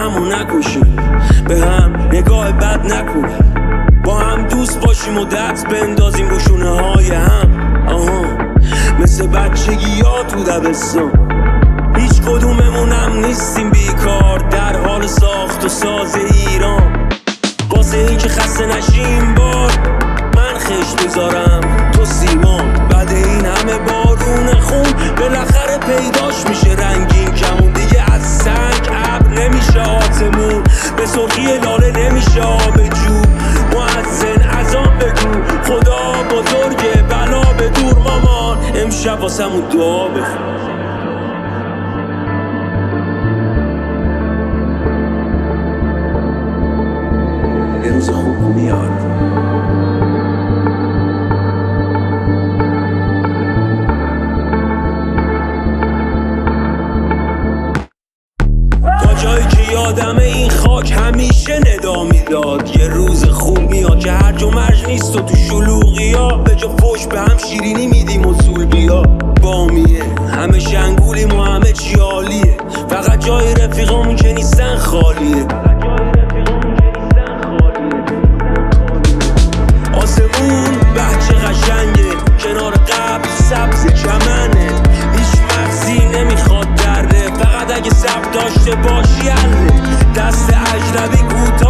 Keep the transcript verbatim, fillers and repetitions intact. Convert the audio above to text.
همو نکشیم، به هم نگاه بد نکنیم، با هم دوست باشیم و دست بندازیم رو شونه های هم. آها مثل بچگی ها تو دبستان، هیچ کدوممونم نیستیم بیکار، در حال ساخت و ساز ایران. واسه این که خسته نشیم بار من خش بذارم تو سیمان، بعد این همه بارون خون بالاخره پیداش میشه رنگین کمون. دیگه از سنگ ابر نمیشه آسمون، به سرخی لاله نمیشه آب جو. مؤذن اذان بگو خدا بزرگه، بلا به دور مامان، امشب واسمون دعا بخون. یه روز خوب میاد. تا جایی که یادمه این خاک همیشه ندا میداد، یه روز خوب میاد که هرج و مرج نیست و تو شلوغی ها به جا فوش به هم شیرینی میدیم اصول بیا. بامیه همه شنگولیم و همه چی عالیه، فقط جای رفیقامون که نیستن خالیه. آسمون بچه قشنگه، کنار قبل سبز چمنه، هیچ مغزی نمیخواد درده، فقط اگه سب داشته باشی حله. دست اجنبی کوتاه